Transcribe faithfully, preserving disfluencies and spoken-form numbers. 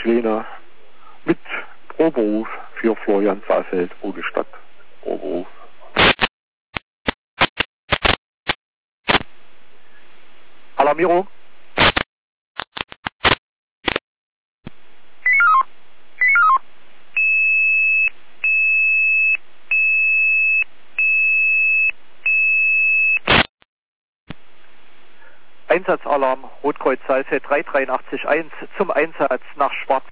Pläne mit Proberuf für Florian Saalfeld, Ruhestadt, Proberuf. Alarmierung. Einsatzalarm Rotkreuz Saalfeld drei drei acht eins zum Einsatz nach Schwarz.